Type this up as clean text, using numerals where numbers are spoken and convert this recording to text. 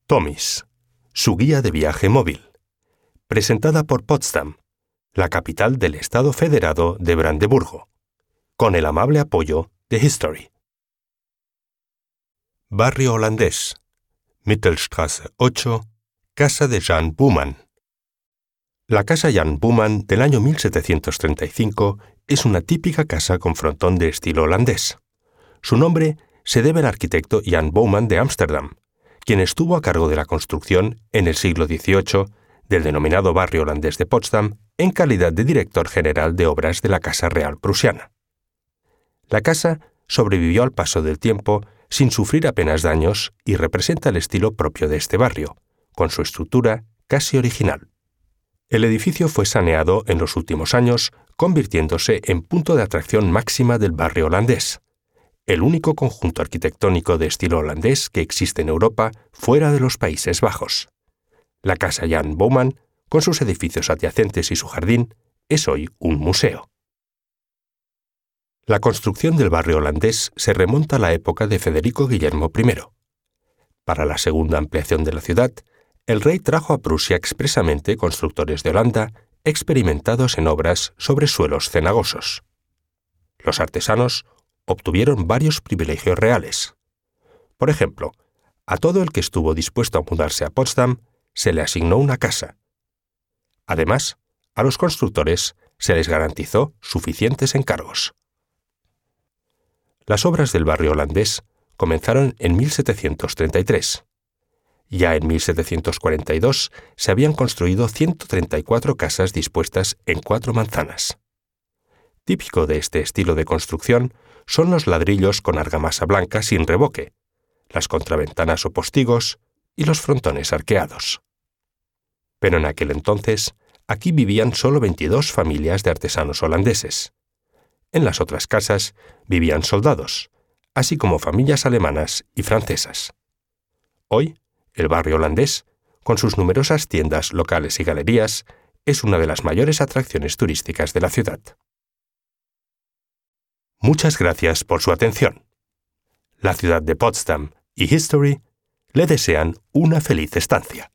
Tomis, su guía de viaje móvil, presentada por Potsdam, la capital del Estado Federado de Brandeburgo, con el amable apoyo de History. Barrio holandés, Mittelstraße 8, Casa de Jan Boeman. La Casa Jan Boeman del año 1735 es una típica casa con frontón de estilo holandés. Su nombre se debe al arquitecto Jan Boeman de Ámsterdam, quien estuvo a cargo de la construcción en el siglo XVIII del denominado barrio holandés de Potsdam en calidad de director general de obras de la Casa Real Prusiana. La casa sobrevivió al paso del tiempo sin sufrir apenas daños y representa el estilo propio de este barrio, con su estructura casi original. El edificio fue saneado en los últimos años, convirtiéndose en punto de atracción máxima del barrio holandés, el único conjunto arquitectónico de estilo holandés que existe en Europa fuera de los Países Bajos. La Casa Jan Boeman, con sus edificios adyacentes y su jardín, es hoy un museo. La construcción del barrio holandés se remonta a la época de Federico Guillermo I. Para la segunda ampliación de la ciudad, el rey trajo a Prusia expresamente constructores de Holanda experimentados en obras sobre suelos cenagosos. Los artesanos obtuvieron varios privilegios reales. Por ejemplo, a todo el que estuvo dispuesto a mudarse a Potsdam se le asignó una casa. Además, a los constructores se les garantizó suficientes encargos. Las obras del barrio holandés comenzaron en 1733. Ya en 1742 se habían construido 134 casas dispuestas en 4 manzanas. Típico de este estilo de construcción son los ladrillos con argamasa blanca sin revoque, las contraventanas o postigos y los frontones arqueados. Pero en aquel entonces, aquí vivían solo 22 familias de artesanos holandeses. En las otras casas vivían soldados, así como familias alemanas y francesas. Hoy, el barrio holandés, con sus numerosas tiendas locales y galerías, es una de las mayores atracciones turísticas de la ciudad. Muchas gracias por su atención. La ciudad de Potsdam y History le desean una feliz estancia.